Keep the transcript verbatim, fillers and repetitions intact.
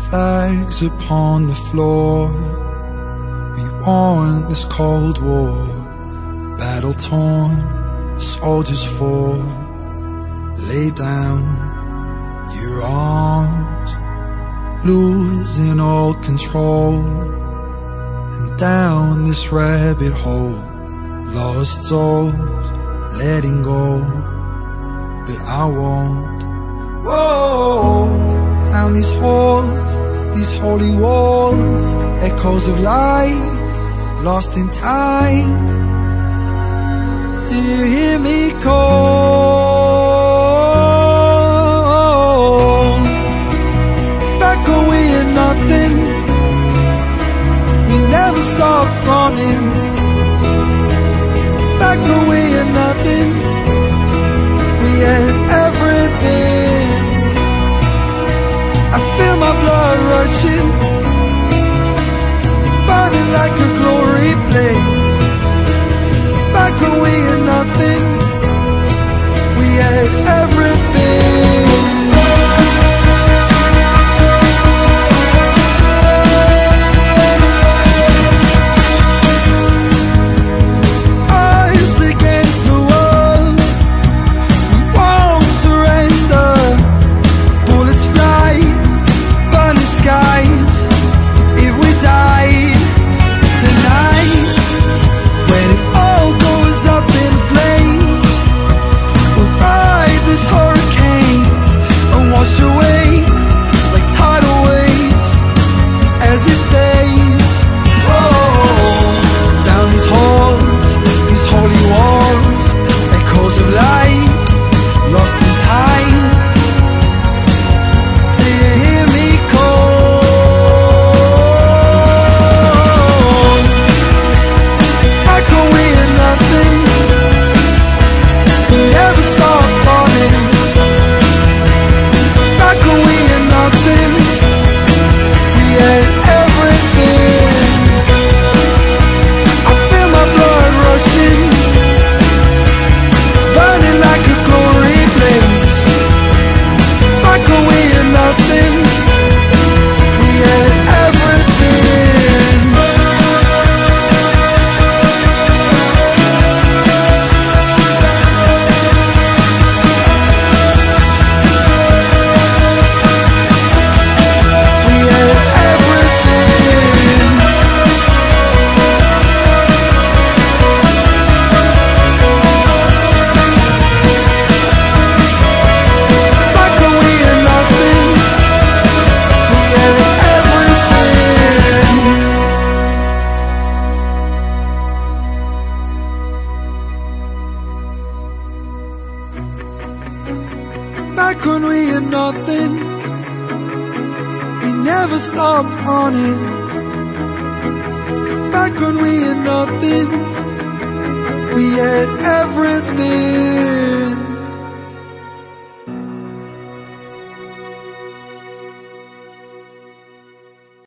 flags upon the floor. We won this Cold War, battle-torn soldiers fall. Lay down your arms, losing all control, and down this rabbit hole, lost souls letting go. But I won't. Whoa, down these halls, these holy walls, echoes of light, lost in time. Do you hear me call? Back when we had nothing, we never stopped running. Back when we had nothing, we had everything. I feel my blood rushing, burning like a glory blaze. Back when we had nothing, we had everything. Eyes against the wall, we won't surrender. Bullets fly, burning skies. If we died tonight, when it all goes up in flames, we'll ride this hurricane and wash away like tidal waves as it fades. Oh, down these halls, these holy walls, echoes of light, lost in time. Do you hear me call? Back when we had nothing, we never stopped running. Back when we had nothing, we had everything. I feel my blood rushing, burning like a glory blaze. Back when we had nothing, we had everything. We had everything. Back when we had nothing, we had everything. Back when we had nothing, we never stopped running. Back when we had nothing, we had everything.